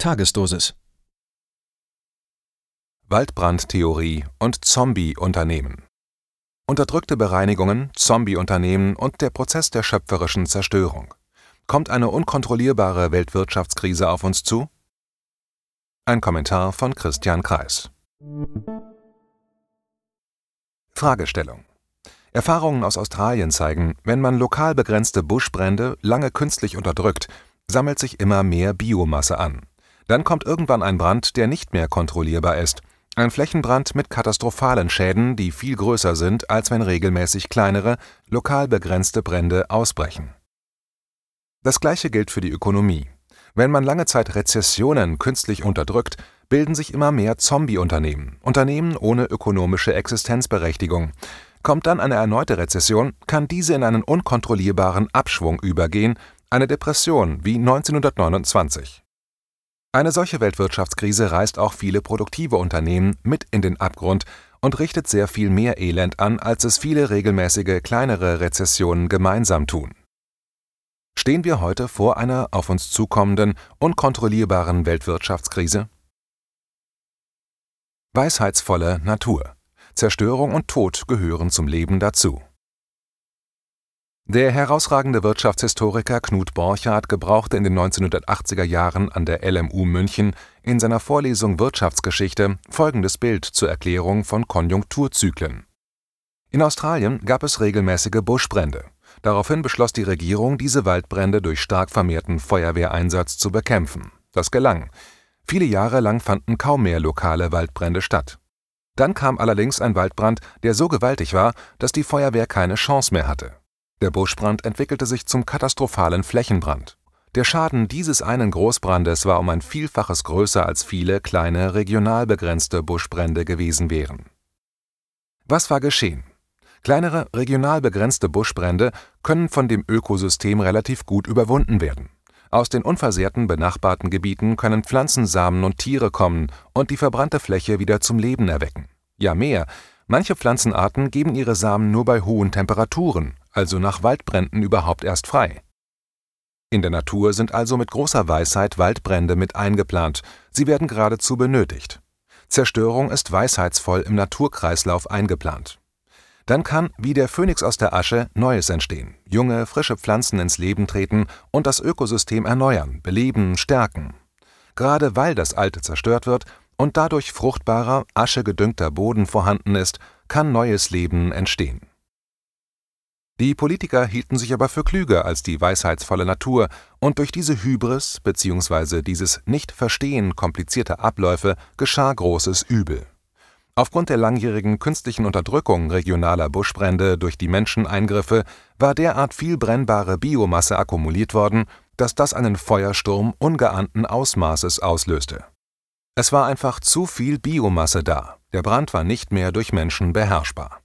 Tagesdosis. Waldbrandtheorie und Zombie-Unternehmen. Unterdrückte Bereinigungen, Zombie-Unternehmen und der Prozess der schöpferischen Zerstörung. Kommt eine unkontrollierbare Weltwirtschaftskrise auf uns zu? Ein Kommentar von Christian Kreis. Fragestellung: Erfahrungen aus Australien zeigen, wenn man lokal begrenzte Buschbrände lange künstlich unterdrückt, sammelt sich immer mehr Biomasse an. Dann kommt irgendwann ein Brand, der nicht mehr kontrollierbar ist. Ein Flächenbrand mit katastrophalen Schäden, die viel größer sind, als wenn regelmäßig kleinere, lokal begrenzte Brände ausbrechen. Das Gleiche gilt für die Ökonomie. Wenn man lange Zeit Rezessionen künstlich unterdrückt, bilden sich immer mehr Zombie-Unternehmen, Unternehmen ohne ökonomische Existenzberechtigung. Kommt dann eine erneute Rezession, kann diese in einen unkontrollierbaren Abschwung übergehen, eine Depression wie 1929. Eine solche Weltwirtschaftskrise reißt auch viele produktive Unternehmen mit in den Abgrund und richtet sehr viel mehr Elend an, als es viele regelmäßige kleinere Rezessionen gemeinsam tun. Stehen wir heute vor einer auf uns zukommenden, unkontrollierbaren Weltwirtschaftskrise? Weisheitsvolle Natur. Zerstörung und Tod gehören zum Leben dazu. Der herausragende Wirtschaftshistoriker Knut Borchardt gebrauchte in den 1980er Jahren an der LMU München in seiner Vorlesung Wirtschaftsgeschichte folgendes Bild zur Erklärung von Konjunkturzyklen. In Australien gab es regelmäßige Buschbrände. Daraufhin beschloss die Regierung, diese Waldbrände durch stark vermehrten Feuerwehreinsatz zu bekämpfen. Das gelang. Viele Jahre lang fanden kaum mehr lokale Waldbrände statt. Dann kam allerdings ein Waldbrand, der so gewaltig war, dass die Feuerwehr keine Chance mehr hatte. Der Buschbrand entwickelte sich zum katastrophalen Flächenbrand. Der Schaden dieses einen Großbrandes war um ein Vielfaches größer als viele kleine, regional begrenzte Buschbrände gewesen wären. Was war geschehen? Kleinere, regional begrenzte Buschbrände können von dem Ökosystem relativ gut überwunden werden. Aus den unversehrten benachbarten Gebieten können Pflanzen, Samen und Tiere kommen und die verbrannte Fläche wieder zum Leben erwecken. Ja mehr, manche Pflanzenarten geben ihre Samen nur bei hohen Temperaturen, also nach Waldbränden überhaupt erst frei. In der Natur sind also mit großer Weisheit Waldbrände mit eingeplant, sie werden geradezu benötigt. Zerstörung ist weisheitsvoll im Naturkreislauf eingeplant. Dann kann, wie der Phönix aus der Asche, Neues entstehen, junge, frische Pflanzen ins Leben treten und das Ökosystem erneuern, beleben, stärken. Gerade weil das Alte zerstört wird und dadurch fruchtbarer, aschegedüngter Boden vorhanden ist, kann neues Leben entstehen. Die Politiker hielten sich aber für klüger als die weisheitsvolle Natur und durch diese Hybris bzw. dieses Nicht-Verstehen komplizierter Abläufe geschah großes Übel. Aufgrund der langjährigen künstlichen Unterdrückung regionaler Buschbrände durch die Menscheneingriffe war derart viel brennbare Biomasse akkumuliert worden, dass das einen Feuersturm ungeahnten Ausmaßes auslöste. Es war einfach zu viel Biomasse da, der Brand war nicht mehr durch Menschen beherrschbar.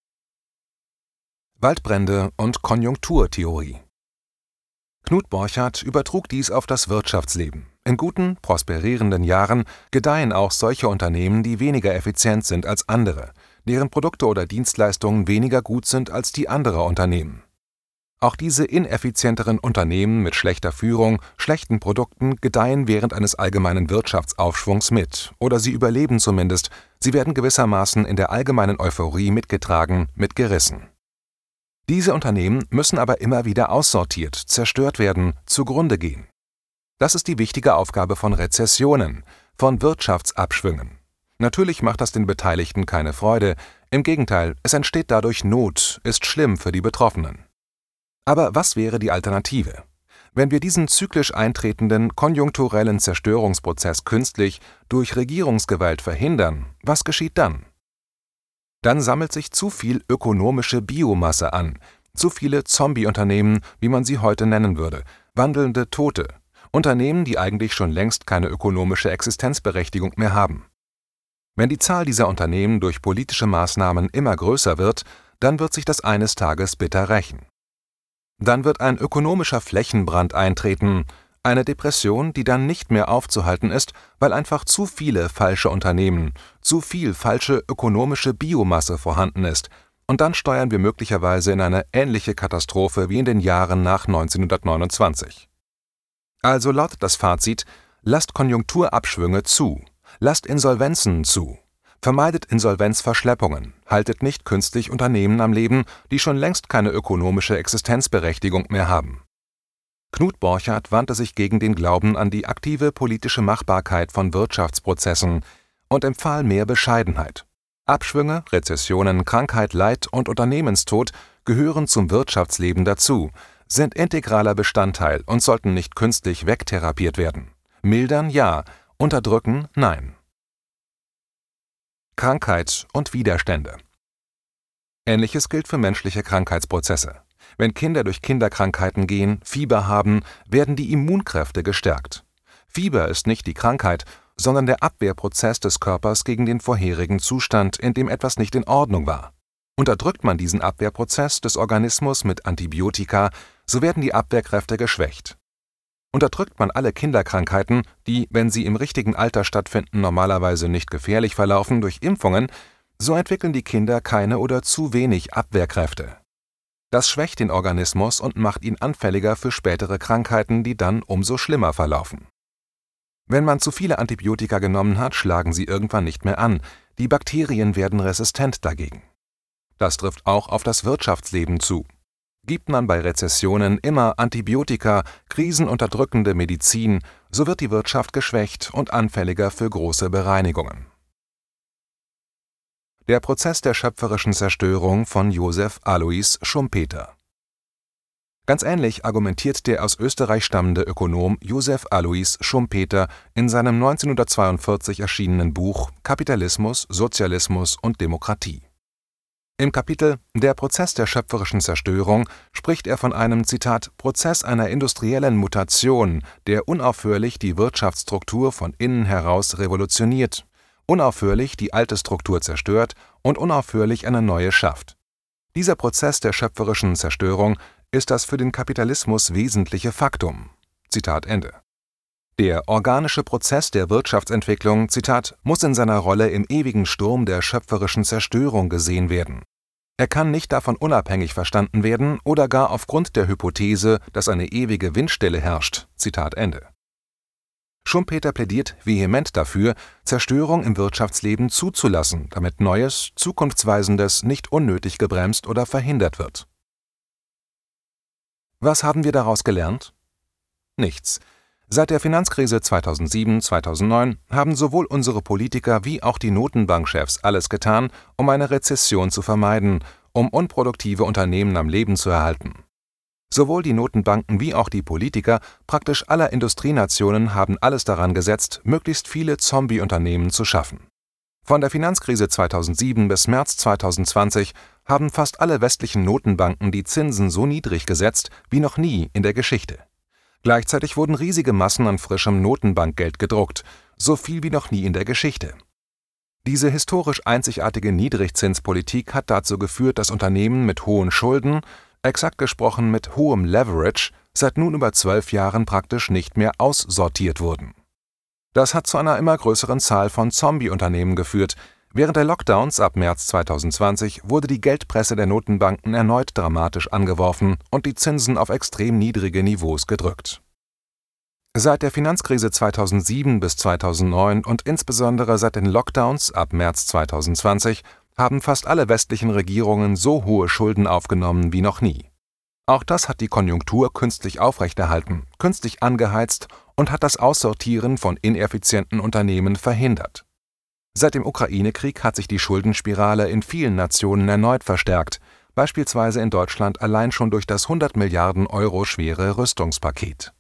Waldbrände und Konjunkturtheorie. Knut Borchardt übertrug dies auf das Wirtschaftsleben. In guten, prosperierenden Jahren gedeihen auch solche Unternehmen, die weniger effizient sind als andere, deren Produkte oder Dienstleistungen weniger gut sind als die anderer Unternehmen. Auch diese ineffizienteren Unternehmen mit schlechter Führung, schlechten Produkten gedeihen während eines allgemeinen Wirtschaftsaufschwungs mit, oder sie überleben zumindest, sie werden gewissermaßen in der allgemeinen Euphorie mitgetragen, mitgerissen. Diese Unternehmen müssen aber immer wieder aussortiert, zerstört werden, zugrunde gehen. Das ist die wichtige Aufgabe von Rezessionen, von Wirtschaftsabschwüngen. Natürlich macht das den Beteiligten keine Freude, im Gegenteil, es entsteht dadurch Not, ist schlimm für die Betroffenen. Aber was wäre die Alternative? Wenn wir diesen zyklisch eintretenden, konjunkturellen Zerstörungsprozess künstlich durch Regierungsgewalt verhindern, was geschieht dann? Dann sammelt sich zu viel ökonomische Biomasse an, zu viele Zombie-Unternehmen, wie man sie heute nennen würde, wandelnde Tote, Unternehmen, die eigentlich schon längst keine ökonomische Existenzberechtigung mehr haben. Wenn die Zahl dieser Unternehmen durch politische Maßnahmen immer größer wird, dann wird sich das eines Tages bitter rächen. Dann wird ein ökonomischer Flächenbrand eintreten, eine Depression, die dann nicht mehr aufzuhalten ist, weil einfach zu viele falsche Unternehmen, zu viel falsche ökonomische Biomasse vorhanden ist, und dann steuern wir möglicherweise in eine ähnliche Katastrophe wie in den Jahren nach 1929. Also lautet das Fazit: Lasst Konjunkturabschwünge zu. Lasst Insolvenzen zu. Vermeidet Insolvenzverschleppungen. Haltet nicht künstlich Unternehmen am Leben, die schon längst keine ökonomische Existenzberechtigung mehr haben. Knut Borchardt wandte sich gegen den Glauben an die aktive politische Machbarkeit von Wirtschaftsprozessen und empfahl mehr Bescheidenheit. Abschwünge, Rezessionen, Krankheit, Leid und Unternehmenstod gehören zum Wirtschaftsleben dazu, sind integraler Bestandteil und sollten nicht künstlich wegtherapiert werden. Mildern ja, unterdrücken nein. Krankheit und Widerstände. Ähnliches gilt für menschliche Krankheitsprozesse. Wenn Kinder durch Kinderkrankheiten gehen, Fieber haben, werden die Immunkräfte gestärkt. Fieber ist nicht die Krankheit, sondern der Abwehrprozess des Körpers gegen den vorherigen Zustand, in dem etwas nicht in Ordnung war. Unterdrückt man diesen Abwehrprozess des Organismus mit Antibiotika, so werden die Abwehrkräfte geschwächt. Unterdrückt man alle Kinderkrankheiten, die, wenn sie im richtigen Alter stattfinden, normalerweise nicht gefährlich verlaufen, durch Impfungen, so entwickeln die Kinder keine oder zu wenig Abwehrkräfte. Das schwächt den Organismus und macht ihn anfälliger für spätere Krankheiten, die dann umso schlimmer verlaufen. Wenn man zu viele Antibiotika genommen hat, schlagen sie irgendwann nicht mehr an, die Bakterien werden resistent dagegen. Das trifft auch auf das Wirtschaftsleben zu. Gibt man bei Rezessionen immer Antibiotika, krisenunterdrückende Medizin, so wird die Wirtschaft geschwächt und anfälliger für große Bereinigungen. Der Prozess der schöpferischen Zerstörung von Josef Alois Schumpeter. Ganz ähnlich argumentiert der aus Österreich stammende Ökonom Josef Alois Schumpeter in seinem 1942 erschienenen Buch Kapitalismus, Sozialismus und Demokratie. Im Kapitel »Der Prozess der schöpferischen Zerstörung« spricht er von einem, Zitat, »Prozess einer industriellen Mutation, der unaufhörlich die Wirtschaftsstruktur von innen heraus revolutioniert, unaufhörlich die alte Struktur zerstört und unaufhörlich eine neue schafft. Dieser Prozess der schöpferischen Zerstörung ist das für den Kapitalismus wesentliche Faktum.« Zitat Ende. Der organische Prozess der Wirtschaftsentwicklung, Zitat, muss in seiner Rolle im ewigen Sturm der schöpferischen Zerstörung gesehen werden. Er kann nicht davon unabhängig verstanden werden oder gar aufgrund der Hypothese, dass eine ewige Windstille herrscht. Zitat Ende. Schumpeter plädiert vehement dafür, Zerstörung im Wirtschaftsleben zuzulassen, damit Neues, Zukunftsweisendes nicht unnötig gebremst oder verhindert wird. Was haben wir daraus gelernt? Nichts. Seit der Finanzkrise 2007/2009 haben sowohl unsere Politiker wie auch die Notenbankchefs alles getan, um eine Rezession zu vermeiden, um unproduktive Unternehmen am Leben zu erhalten. Sowohl die Notenbanken wie auch die Politiker praktisch aller Industrienationen haben alles daran gesetzt, möglichst viele Zombie-Unternehmen zu schaffen. Von der Finanzkrise 2007 bis März 2020 haben fast alle westlichen Notenbanken die Zinsen so niedrig gesetzt wie noch nie in der Geschichte. Gleichzeitig wurden riesige Massen an frischem Notenbankgeld gedruckt, so viel wie noch nie in der Geschichte. Diese historisch einzigartige Niedrigzinspolitik hat dazu geführt, dass Unternehmen mit hohen Schulden, exakt gesprochen mit hohem Leverage, seit nun über 12 Jahren praktisch nicht mehr aussortiert wurden. Das hat zu einer immer größeren Zahl von Zombie-Unternehmen geführt. Während der Lockdowns ab März 2020 wurde die Geldpresse der Notenbanken erneut dramatisch angeworfen und die Zinsen auf extrem niedrige Niveaus gedrückt. Seit der Finanzkrise 2007 bis 2009 und insbesondere seit den Lockdowns ab März 2020 haben fast alle westlichen Regierungen so hohe Schulden aufgenommen wie noch nie. Auch das hat die Konjunktur künstlich aufrechterhalten, künstlich angeheizt und hat das Aussortieren von ineffizienten Unternehmen verhindert. Seit dem Ukraine-Krieg hat sich die Schuldenspirale in vielen Nationen erneut verstärkt, beispielsweise in Deutschland allein schon durch das 100 Milliarden Euro schwere Rüstungspaket.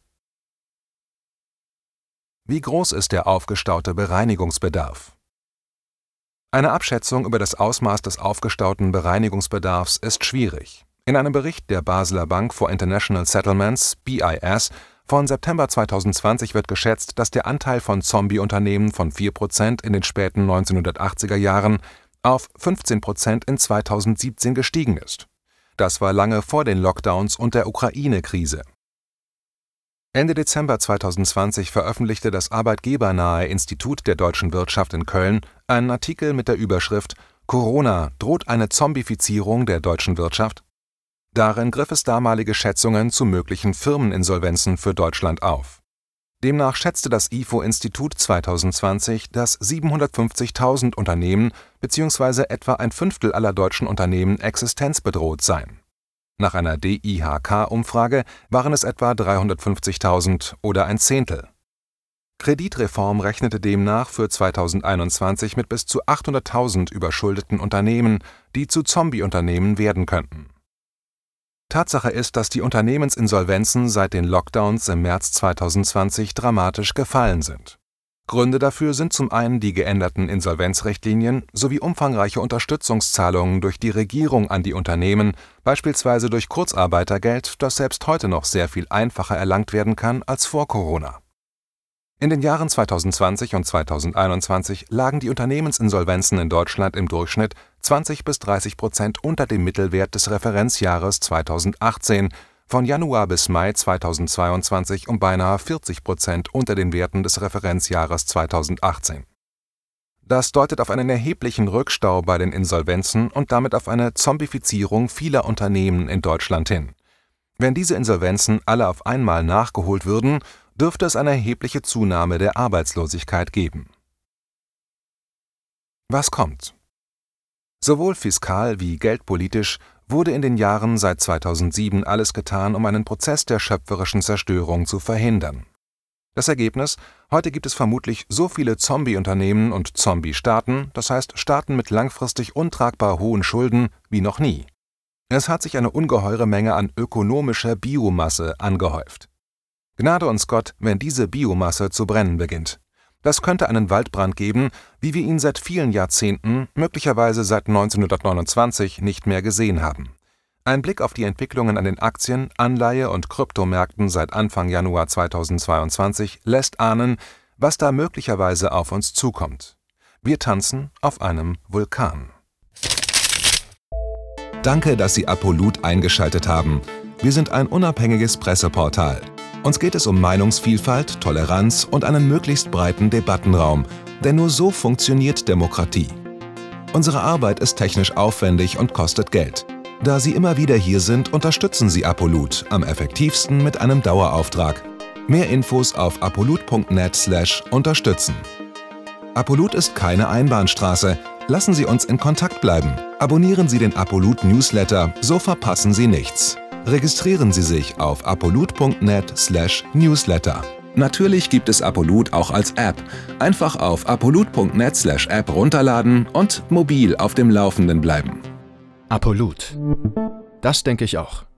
Wie groß ist der aufgestaute Bereinigungsbedarf? Eine Abschätzung über das Ausmaß des aufgestauten Bereinigungsbedarfs ist schwierig. In einem Bericht der Basler Bank for International Settlements (BIS) von September 2020 wird geschätzt, dass der Anteil von Zombie-Unternehmen von 4% in den späten 1980er Jahren auf 15% in 2017 gestiegen ist. Das war lange vor den Lockdowns und der Ukraine-Krise. Ende Dezember 2020 veröffentlichte das arbeitgebernahe Institut der deutschen Wirtschaft in Köln einen Artikel mit der Überschrift »Corona – droht eine Zombifizierung der deutschen Wirtschaft?« Darin griff es damalige Schätzungen zu möglichen Firmeninsolvenzen für Deutschland auf. Demnach schätzte das IFO-Institut 2020, dass 750.000 Unternehmen bzw. etwa ein Fünftel aller deutschen Unternehmen existenzbedroht seien. Nach einer DIHK-Umfrage waren es etwa 350.000 oder ein Zehntel. Kreditreform rechnete demnach für 2021 mit bis zu 800.000 überschuldeten Unternehmen, die zu Zombie-Unternehmen werden könnten. Tatsache ist, dass die Unternehmensinsolvenzen seit den Lockdowns im März 2020 dramatisch gefallen sind. Gründe dafür sind zum einen die geänderten Insolvenzrichtlinien sowie umfangreiche Unterstützungszahlungen durch die Regierung an die Unternehmen, beispielsweise durch Kurzarbeitergeld, das selbst heute noch sehr viel einfacher erlangt werden kann als vor Corona. In den Jahren 2020 und 2021 lagen die Unternehmensinsolvenzen in Deutschland im Durchschnitt 20-30% unter dem Mittelwert des Referenzjahres 2018, von Januar bis Mai 2022 um beinahe 40% unter den Werten des Referenzjahres 2018. Das deutet auf einen erheblichen Rückstau bei den Insolvenzen und damit auf eine Zombifizierung vieler Unternehmen in Deutschland hin. Wenn diese Insolvenzen alle auf einmal nachgeholt würden, dürfte es eine erhebliche Zunahme der Arbeitslosigkeit geben. Was kommt? Sowohl fiskal wie geldpolitisch wurde in den Jahren seit 2007 alles getan, um einen Prozess der schöpferischen Zerstörung zu verhindern. Das Ergebnis: Heute gibt es vermutlich so viele Zombie-Unternehmen und Zombie-Staaten, das heißt Staaten mit langfristig untragbar hohen Schulden, wie noch nie. Es hat sich eine ungeheure Menge an ökonomischer Biomasse angehäuft. Gnade uns Gott, wenn diese Biomasse zu brennen beginnt. Das könnte einen Waldbrand geben, wie wir ihn seit vielen Jahrzehnten, möglicherweise seit 1929, nicht mehr gesehen haben. Ein Blick auf die Entwicklungen an den Aktien-, Anleihe- und Kryptomärkten seit Anfang Januar 2022 lässt ahnen, was da möglicherweise auf uns zukommt. Wir tanzen auf einem Vulkan. Danke, dass Sie Apolut eingeschaltet haben. Wir sind ein unabhängiges Presseportal. Uns geht es um Meinungsvielfalt, Toleranz und einen möglichst breiten Debattenraum, denn nur so funktioniert Demokratie. Unsere Arbeit ist technisch aufwendig und kostet Geld. Da Sie immer wieder hier sind, unterstützen Sie Apolut am effektivsten mit einem Dauerauftrag. Mehr Infos auf apolut.net/unterstützen. Apolut ist keine Einbahnstraße. Lassen Sie uns in Kontakt bleiben. Abonnieren Sie den Apolut Newsletter, so verpassen Sie nichts. Registrieren Sie sich auf apolut.net/newsletter. Natürlich gibt es Apolut auch als App. Einfach auf apolut.net/app runterladen und mobil auf dem Laufenden bleiben. Apolut. Das denke ich auch.